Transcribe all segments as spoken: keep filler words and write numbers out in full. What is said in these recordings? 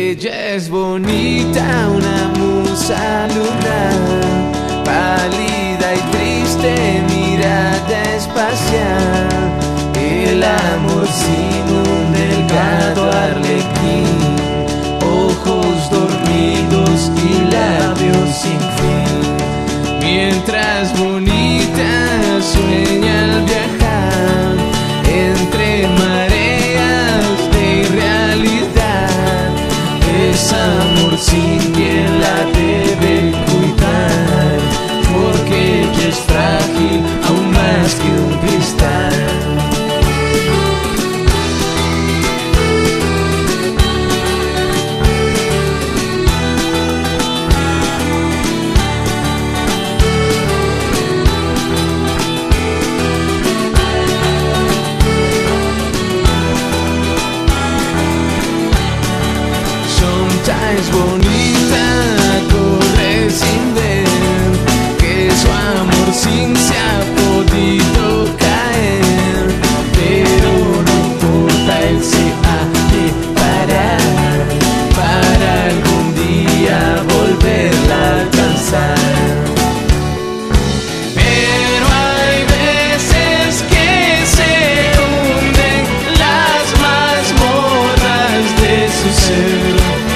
Ella es bonita, una musa lunar, pálida y triste, mirada espacial. El amor sin un delgado arlequín, ojos dormidos y labios sin fin. Mientras bonita sueña al viajar entre mareas de irrealidad, es amor sin quien la debe cuidar, porque ella es frágil aún más que un cristal. Es bonita, corre sin ver que su amor sin se ha podido caer, pero no importa, él se ha de parar para algún día volverla a alcanzar. Pero hay veces que se hunden las mazmorras de su ser,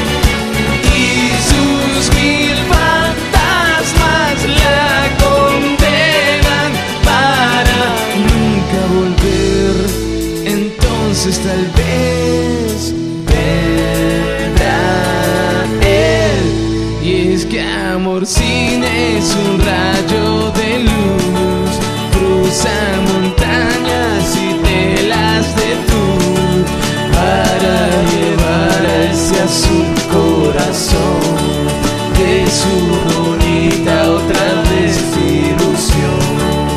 tal vez vendrá él. Y es que amor sin es un rayo de luz, cruza montañas y telas de tul para llevar a ese azul corazón de su bonita otra desilusión.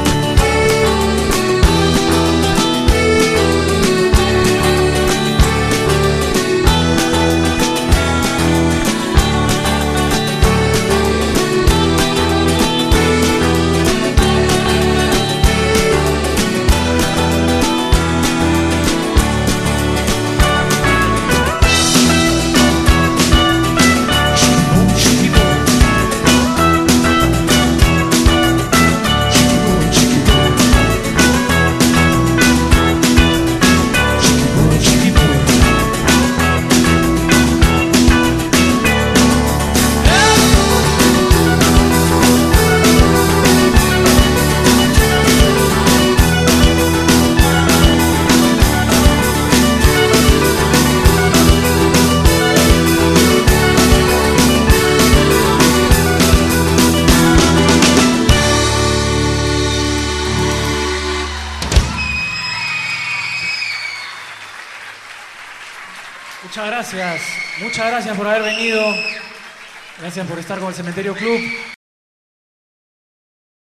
Muchas gracias, muchas gracias por haber venido, gracias por estar con el Cementerio Club.